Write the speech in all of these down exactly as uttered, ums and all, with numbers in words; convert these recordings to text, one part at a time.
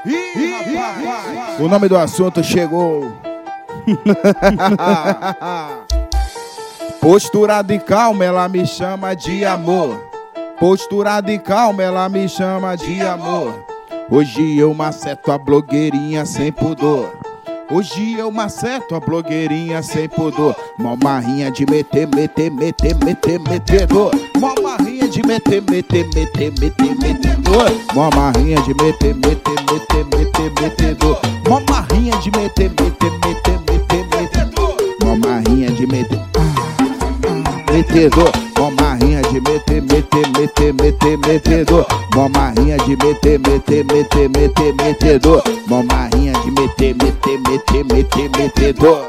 Ih, rapaz, o nome do assunto chegou. Posturada e calma, ela me chama de amor. Posturada e calma, ela me chama de amor. Hoje eu maceto a blogueirinha sem pudor. Hoje eu maceto a blogueirinha sem pudor. Mó marrinha de meter, meter, meter, meter, metedor. Mó marrinha de meter, meter, meter, meter, metedor. Mó marrinha de meter, meter, meter, meter, metedor. Mó marrinha de meter, meter, meter, meter, metedor. Mó marrinha de meter, metedor. Mó marrinha de meter, meter, meter, meter, metedor. Mó marrinha de meter, meter, meter, meter, metedor. Mó marrinha de meter, meter, meter, meter, metedor.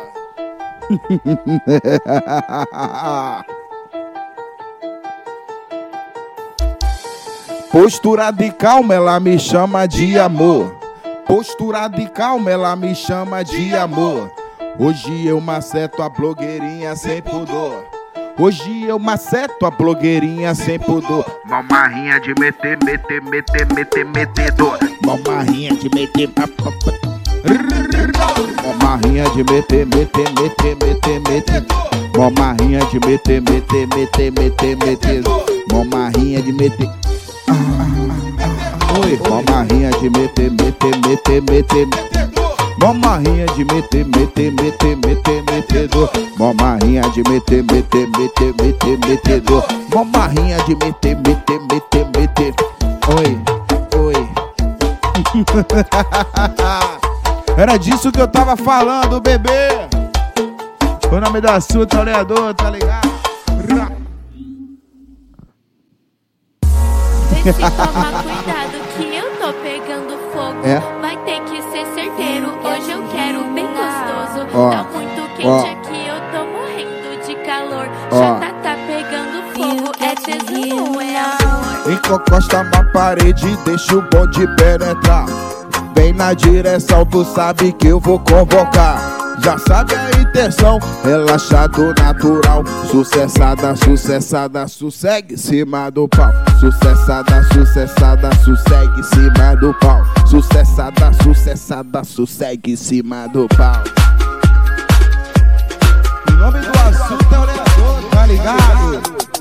Posturada e calma, ela me chama de amor. Posturada e calma, ela me chama de amor. Hoje eu maceto a blogueirinha sem pudor. Hoje eu maceto a blogueirinha sem pudor. Mó marrinha de meter, meter, meter, meter, metedor. Mó marrinha de meter, mó marrinha de meter, meter, meter, meter, meter. Mó marrinha de meter, meter, meter, meter, metedor. Mó marrinha de meter. Oi, mó marrinha de meter, meter, meter, meter, metedor. Mó marrinha de meter, meter, meter, meter, metedor. Mó marrinha de meter, meter, meter, meter, metedor. Mó marrinha de meter, meter, meter, meter. Oi, oi. Era disso que eu tava falando, bebê. O nome do assunto é o Leador, tá ligado? Vê se toma cuidado que eu tô pegando fogo. É? Vai ter que ser certeiro, hoje eu quero bem gostoso. Ó, tá muito quente ó. aqui, eu tô morrendo de calor. Ó. Já tá, tá pegando fogo, é tesão ou é amor? Encosta na parede, deixa o bonde penetrar. Vem na direção, tu sabe que eu vou convocar. Já sabe a intenção, relaxado natural. Sucessada, sucessada, sossegue em cima do pau. Sucessada, sucessada, sossegue em cima do pau. Sucessada, sucessada, sossegue em cima do pau. O nome do assunto é o Leador, tá ligado?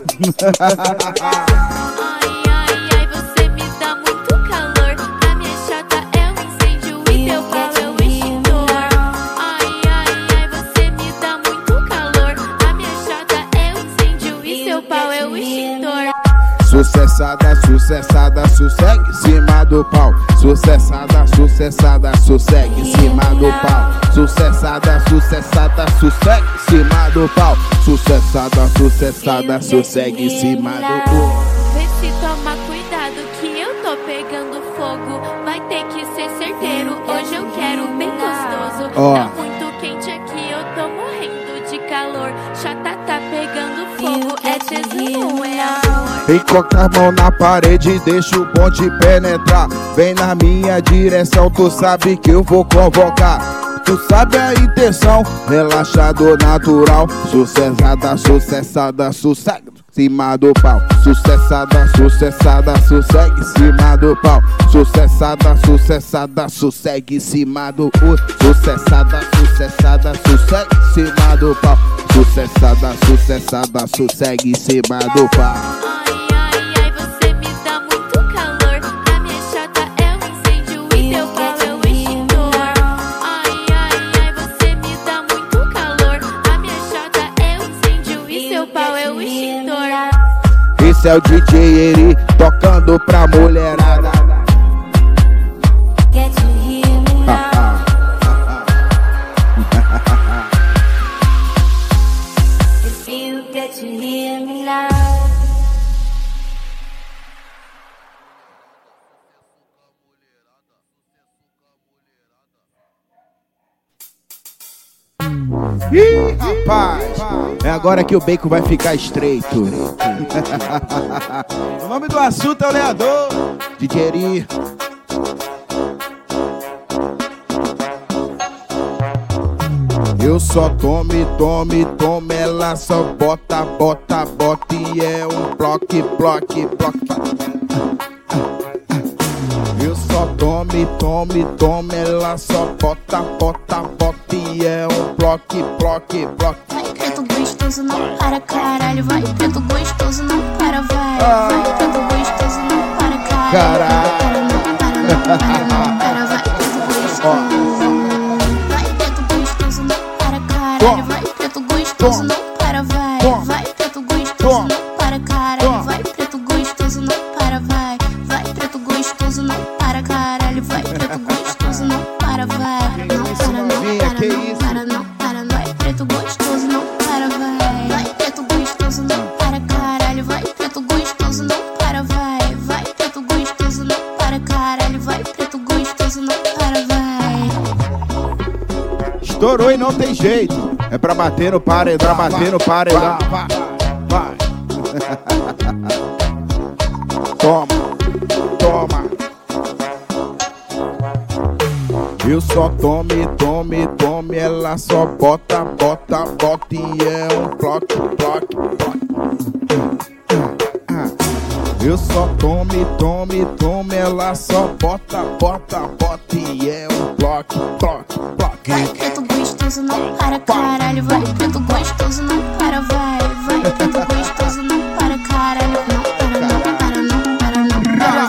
Ai, ai, ai, você me dá muito calor. A minha chata é um incêndio e teu pau é o extintor. Ai, ai, ai, você me dá muito calor. A minha chata é um incêndio e teu pau é o extintor. Sucessada, sucessada, sossegue em cima do pau. Sucessada, sucessada, sossegue em cima do pau. Sucessada, sucessada, sossegue em cima do pau. Sucessada, sucessada, sossegue em cima do pau. Vê se toma cuidado que eu tô pegando fogo. Vai ter que ser certeiro, hoje eu quero bem gostoso. Ó. Tá muito quente aqui, eu tô morrendo de calor. Chata tá pegando fogo, é tesão ou é amor? Encosta a mão na parede, deixa o bonde penetrar. Vem na minha direção, tu sabe que eu vou convocar. Tu sabe a intenção, relaxado natural. Sucessada, sucessada, sossegue em cima do pau. Sucessada, sucessada, sossegue em cima do pau. Sucessada, sucessada, sossegue em cima do pau. Sucessada, sucessada, sossegue em cima do pau. Sucessada, sucessada, sossegue em cima do pau. Ai, ai, ai, você me dá muito calor. A minha chata é um incêndio e teu pau é o extintor. Ai, ai, ai, você me dá muito calor. A minha chata é um incêndio e seu pau é o extintor. Esse é o D J Eri tocando pra mulherada. Get to hear me now. If you get to hear me now. Ih, rapaz, é agora que o bacon vai ficar estreito. O nome do assunto é o Leador, D J Eri. Eu só tome, tome, tome, ela só bota, bota, bota e é um bloque, bloque, bloque. Eu só tome. tome, tome, tome, ela só bota, bota, bota e é um bloque, bloque, bloque. Vai preto gostoso, não para caralho. Vai preto gostoso, não para, vai. Ah. Vai preto gostoso, não para caralho. Caralho. Para, não, para, não, para, não, para, vai preto gostoso. Vai preto gostoso, não para caralho. Vai preto gostoso, não para, vai. Vai preto gostoso, não para caralho. Vai preto gostoso, não para, vai. Vai preto gostoso, não para caralho. Vai preto gostoso, não para, vai. Não para, não para, não para, não para, não. Vai preto gostoso, não para, vai. Vai preto gostoso, não para caralho. Vai preto gostoso, não para, vai. Vai preto gostoso, não para caralho. Vai preto gostoso, não para, vai. Estourou e não tem jeito. É pra bater no paredão, pra bater no paredão. Vai, vai. Toma, toma. Eu só tome, tome, tome, ela só bota, bota, bota e é um bloque, bloque, bloque. Eu só tome, tome, tome, ela só bota, bota, bota e é um bloque, bloque, bloque. Vai preto gostoso, não para caralho. Vai preto gostoso, não para, vai. Vai preto gostoso, não para caralho. Não para, não para, não para, não para,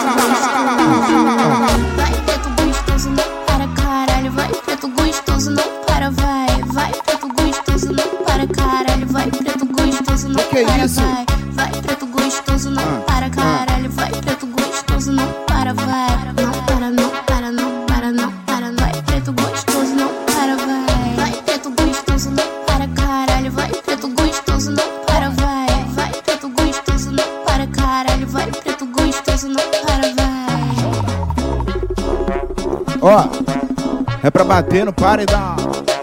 vai. Vai preto gostoso, não para caralho. Vai preto gostoso, não para, vai. Vai preto gostoso, não para caralho. Vai preto gostoso, não Que para, isso? vai. Vai preto gostoso, não para caralho. Vai preto gostoso, não para, vai. Não para, não para, não para, não para, vai preto gostoso, não para, vai. Vai preto gostoso, não para caralho. Vai preto gostoso, não para, vai. Vai preto gostoso, não para caralho. Vai preto gostoso, não para, vai. Ó, é pra bater no paredão.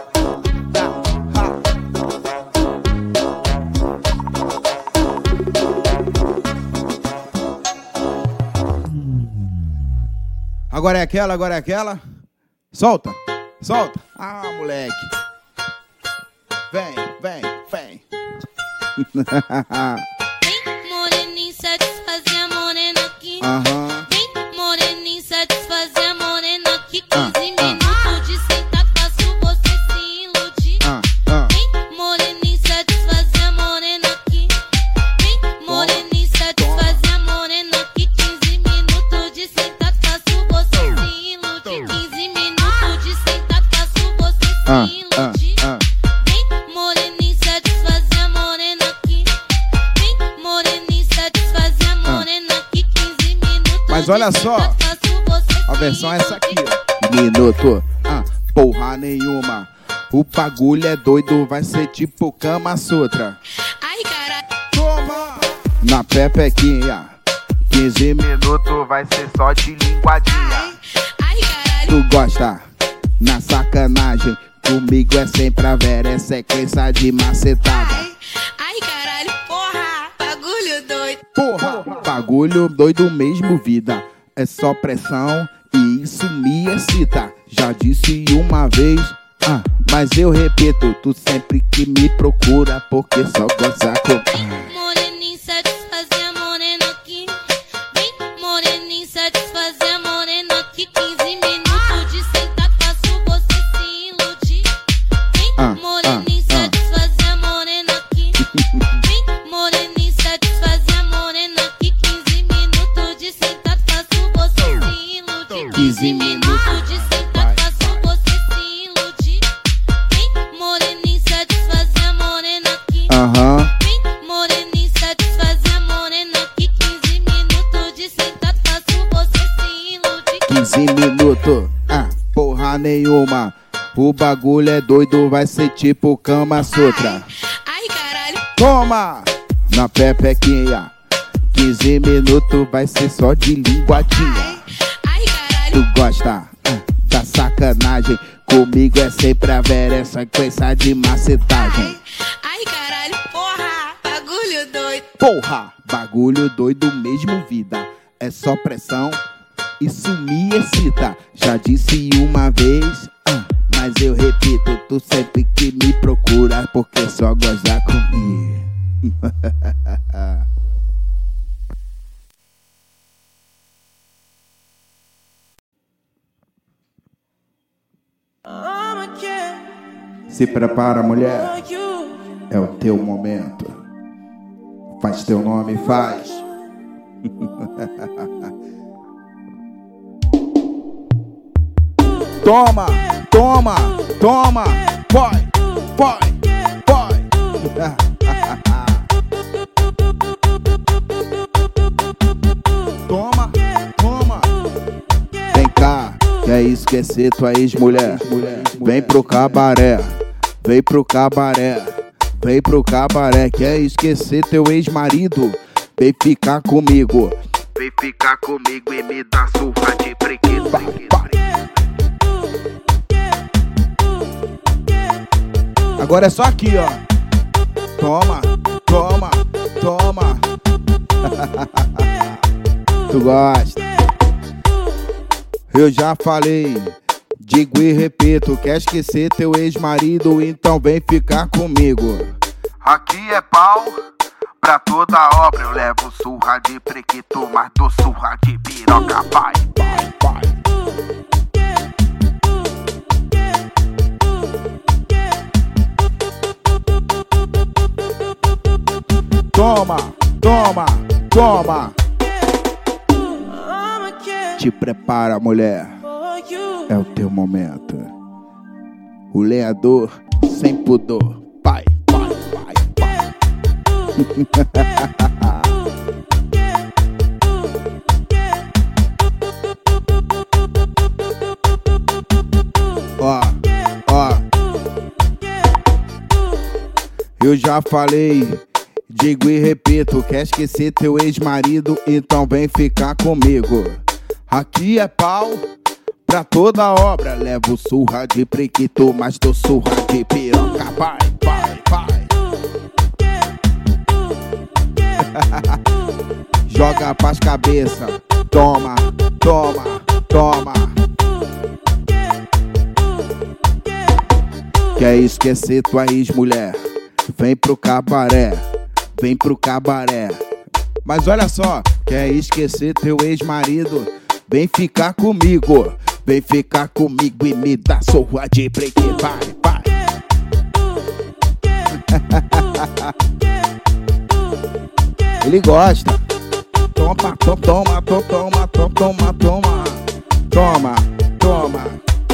Agora é aquela, agora é aquela. Solta, solta. Ah, moleque. Vem, vem, vem. Vem, moreninho, satisfazer a morena aqui. Aham. Vem, moreninho, satisfazer a morena aqui. Ah, quinze ah. minutos de sentar, faço você se iludir. Ah, ah. Vem, moreninho, satisfazer a morena aqui. Vem, moreninho, satisfazer a morena aqui. quinze minutos de sentar, faço você se iludir. quinze minutos de sentar, faço você Ah, se ah, iludir. ah. Vem, moreninho, satisfazer a morena aqui. Vem, moreninho, satisfazer a morena aqui. quinze minutos. Mas olha só, a versão é essa aqui, ó. Minuto, ah, porra nenhuma. O bagulho é doido, vai ser tipo Kama Sutra. Ai, caralho. Toma! Na pepequinha, quinze minutos vai ser só de linguadinha. Ai, caralho. Tu gosta? Na sacanagem, comigo é sempre a vera, é sequência de macetada. Ai, caralho. Porra, bagulho doido. Porra, bagulho doido mesmo, vida. É só pressão e isso me excita. Já disse uma vez, ah, mas eu repito, tu sempre que me procura, porque só goza com... Moreninho, satisfazer a morena aqui. Vem, moreninho, satisfazer a morena aqui. quinze minutos de sentar, faço você se iludir. Vem, Ah, moreninho, ah, ah. satisfazer a morena aqui. Vem, moreninho, satisfazer a morena aqui. quinze minutos de sentar, faço você se iludir. quinze minutos de sentar, faço você se iludir. Vem, moreninho, satisfazer a morena aqui. Aham. Vem, moreninho, satisfazer a morena aqui. quinze minutos de sentar, faço você se iludir. quinze minutos, ah, porra nenhuma. O bagulho é doido, vai ser tipo Kama Sutra. Ai, caralho. Toma! Na pepequinha, quinze minutos vai ser só de linguadinha. Ai, caralho. Tu gosta ah, da sacanagem, comigo é sempre a vera, é sequência de macetagem. Ai, caralho. Porra, bagulho doido. Porra, bagulho doido mesmo, vida. É só pressão, isso me excita. Já disse uma vez, ah, mas eu repito, tu sempre que me procura, porque só goza comigo. Se prepara, mulher, é o teu momento. Faz teu nome, faz. Toma, toma, toma, vai, vai, vai. Toma, toma. Vem cá, quer esquecer tua ex-mulher? Vem pro cabaré, vem pro cabaré, vem pro cabaré. Quer esquecer teu ex-marido? Vem ficar comigo, vem ficar comigo e me dá surra de preguiça. Agora é só aqui, ó. Toma, toma, toma. Tu gosta? Eu já falei, digo e repito. Quer esquecer teu ex-marido? Então vem ficar comigo. Aqui é pau pra toda obra. Eu levo surra de prequito, mas dou surra de piroca. Vai, vai, vai. Toma, toma, toma. Te prepara, mulher, é o teu momento. O lenhador sem pudor. Vai, vai, vai, vai. Ó, ó. Eu já falei, digo e repito. Quer esquecer teu ex-marido? Então vem ficar comigo. Aqui é pau pra toda obra. Levo surra de prequito, mas dou surra de piroca. Vai, vai, vai. Joga pras cabeças. Toma, toma, toma. Quer esquecer tua ex-mulher? Vem pro cabaré, vem pro cabaré. Mas olha só, quer esquecer teu ex-marido? Vem ficar comigo, vem ficar comigo e me dá surra de preguiça. Vai, vai. Ele gosta. Toma, toma, toma, toma, toma, toma, toma. Toma, toma.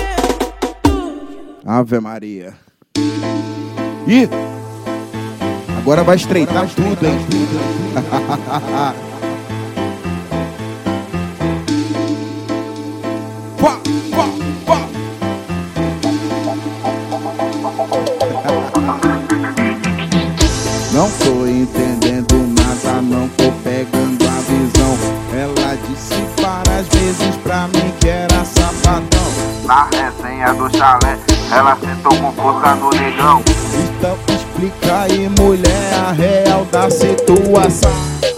Ave Maria. Ih! Agora vai estreitar Agora vai tudo, hein? Pá, pá, pá. Não tô entendendo nada, não tô pegando a visão. Ela disse várias vezes pra mim que era sapatão. Na resenha do chalé, ela sentou com força no negão. Então explica aí, mulher, a real da situação.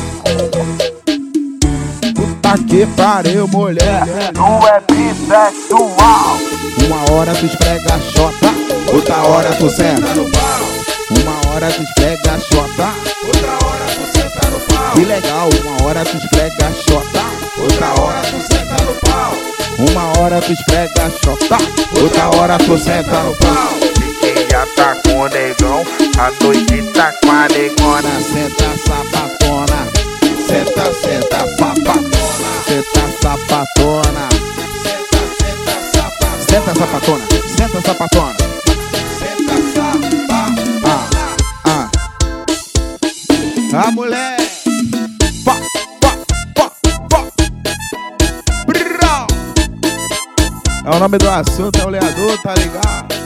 Puta que pariu, mulher, tu é bissexual. Uma hora tu esfrega a xota, outra hora tu senta no pau. Uma hora tu esfrega a xota, outra hora tu senta no pau. Que legal, uma hora tu esfrega a xota, outra hora tu senta no pau. Uma hora tu esfrega a xota, outra hora tu senta no pau. Já tá com o negão, a noite tá com a negona. Senta sapatona, senta, senta sapatona, senta sapatona, senta, senta sapatona, senta sapatona, senta sapatona, senta sapatona. Ah, ah. A mulher, pá, pá, pá, pá. Brrr. É o nome do assunto, é o lenhador, tá ligado?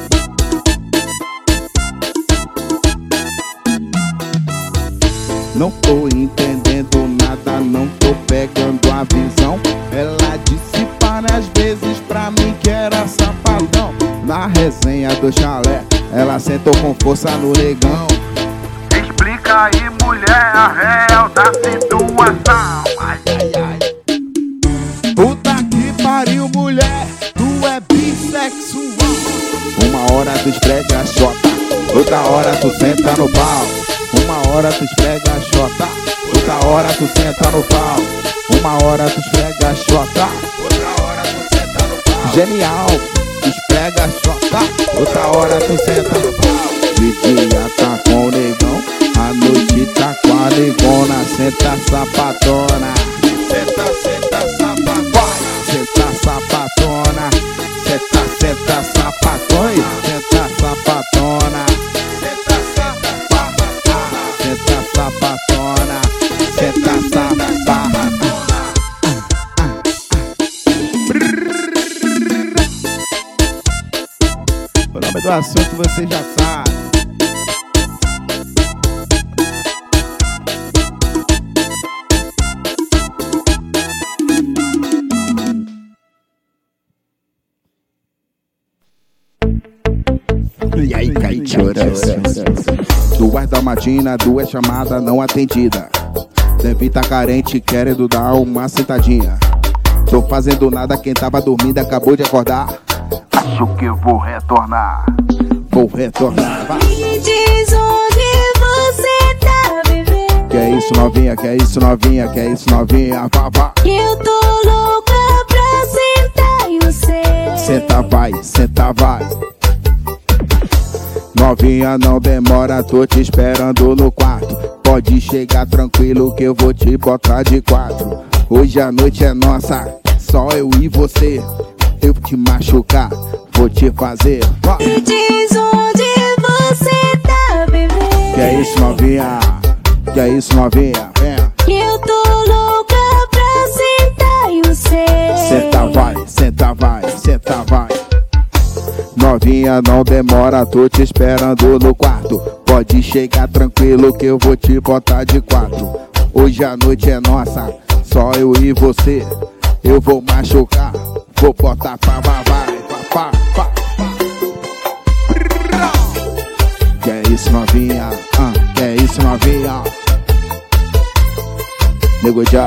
Não tô entendendo nada, não tô pegando a visão. Ela disse várias vezes pra mim que era safadão. Na resenha do chalé, ela sentou com força no negão. Explica aí, mulher, a real da situação. Ai, ai, ai. Puta que pariu, mulher, tu é bissexual. Uma hora tu esfrega a xota, outra hora tu senta no pau. Uma hora tu esfrega a xota, outra hora tu senta no pau. Uma hora tu esfrega a xota, outra hora tu senta no pau. Genial, pega choca, outra hora tu senta no pau. De dia tá com o negão, a noite tá com a negona. Senta sapatona, senta, senta sapatona, senta sapatona, senta, senta sapatona, senta sapatona, senta sapatona, senta sapatona, senta sapatona. O nome do assunto você já sabe. E aí, cai chorando. Duas dalmatinas, duas chamadas não atendidas. Deve tá carente, querendo dar uma sentadinha. Tô fazendo nada, quem tava dormindo acabou de acordar. Acho que eu vou retornar. Vou retornar. Vai. Me diz onde você tá, bebê. Que é isso, novinha, que é isso, novinha, que é isso, novinha. Vá, vá. Eu tô louca pra sentar em você. Senta, vai, senta, vai. Novinha, não demora, tô te esperando no quarto. Pode chegar tranquilo que eu vou te botar de quatro. Hoje a noite é nossa, só eu e você. Eu te machucar, vou te fazer. Me diz onde você tá, bebê. Que é isso, novinha? Que é isso, novinha? Vem. Eu tô louca pra sentar em você. Senta, vai, senta, vai, senta, vai. Novinha, não demora, tô te esperando no quarto. Pode chegar tranquilo que eu vou te botar de quatro. Hoje a noite é nossa, só eu e você. Eu vou machucar, vou botar pra babar. Pá, pá, pá. Que é isso, novinha? Ah, que é isso, novinha? Nego já.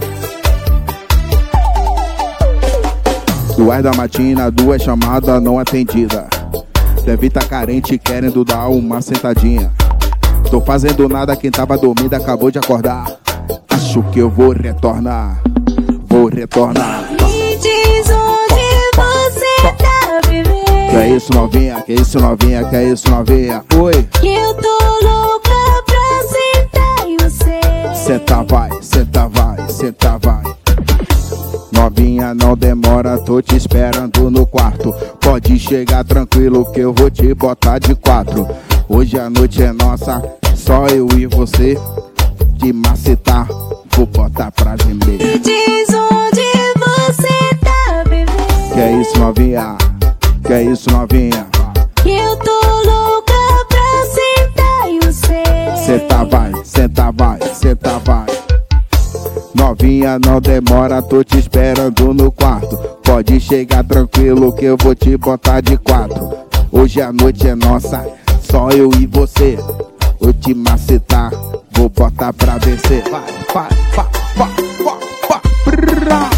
Duas dalmatinas, duas chamadas não atendidas. Deve tá carente, querendo dar uma sentadinha. Tô fazendo nada, quem tava dormindo acabou de acordar. Acho que eu vou retornar. Vou retornar. Me diz onde você tá, bebê. Que é isso, novinha? Que é isso, novinha? Que é isso, novinha? Oi. Eu tô louca pra sentar em você. Senta, vai, senta, vai, senta, vai. Novinha, não demora, tô te esperando no quarto. Pode chegar tranquilo que eu vou te botar de quatro. Hoje a noite é nossa, só eu e você. Te macetar, vou botar pra gemer. Me diz onde você tá, bebê. Que é isso, novinha? Que é isso, novinha? Eu tô louca pra sentar em você. Senta, vai, senta, vai, senta, vai. Novinha, não demora, tô te esperando no quarto. Pode chegar tranquilo que eu vou te botar de quatro. Hoje a noite é nossa, só eu e você. Vou te macetar, vou botar pra descer. Vai, vai, vai, vai, vai, vai.